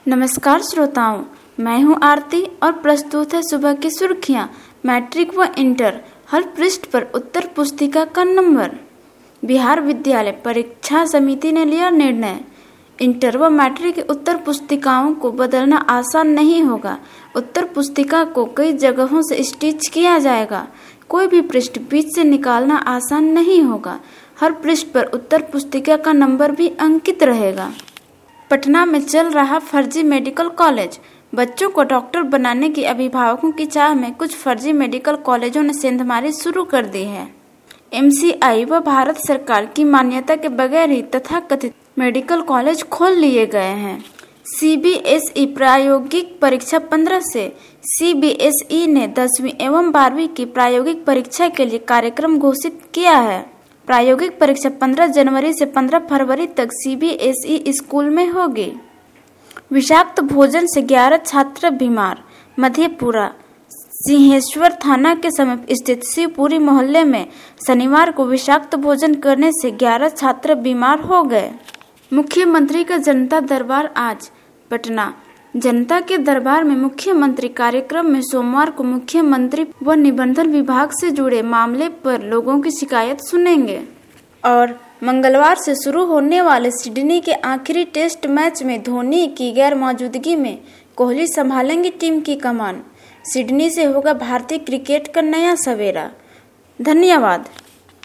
नमस्कार श्रोताओं, मैं हूं आरती और प्रस्तुत है सुबह की सुर्खियां। मैट्रिक व इंटर हर पृष्ठ पर उत्तर पुस्तिका का नंबर। बिहार विद्यालय परीक्षा समिति ने लिया निर्णय। इंटर व मैट्रिक की उत्तर पुस्तिकाओं को बदलना आसान नहीं होगा। उत्तर पुस्तिका को कई जगहों से स्टिच किया जाएगा। कोई भी पृष्ठ बीच से निकालना आसान नहीं होगा। हर पृष्ठ पर उत्तर पुस्तिका का नंबर भी अंकित रहेगा। पटना में चल रहा फर्जी मेडिकल कॉलेज। बच्चों को डॉक्टर बनाने की अभिभावकों की चाह में कुछ फर्जी मेडिकल कॉलेजों ने सेंधमारी शुरू कर दी है। एमसीआई व भारत सरकार की मान्यता के बगैर ही तथाकथित मेडिकल कॉलेज खोल लिए गए हैं। सीबीएसई प्रायोगिक परीक्षा 15 से। सीबीएसई ने 10वीं एवं 12वीं की प्रायोगिक परीक्षा के लिए कार्यक्रम घोषित किया है। प्रायोगिक परीक्षा 15 जनवरी से 15 फरवरी तक सीबीएसई स्कूल में होगी। विषाक्त भोजन से 11 छात्र बीमार। मधेपुरा सिंहेश्वर थाना के समीप स्थित शिवपुरी मोहल्ले में शनिवार को विषाक्त भोजन करने से 11 छात्र बीमार हो गए। मुख्यमंत्री का जनता दरबार आज। पटना जनता के दरबार में मुख्यमंत्री कार्यक्रम में सोमवार को मुख्यमंत्री व निबंधन विभाग से जुड़े मामले पर लोगों की शिकायत सुनेंगे और मंगलवार से शुरू होने वाले सिडनी के आखिरी टेस्ट मैच में धोनी की गैर मौजूदगी में कोहली संभालेंगे टीम की कमान। सिडनी से होगा भारतीय क्रिकेट का नया सवेरा। धन्यवाद।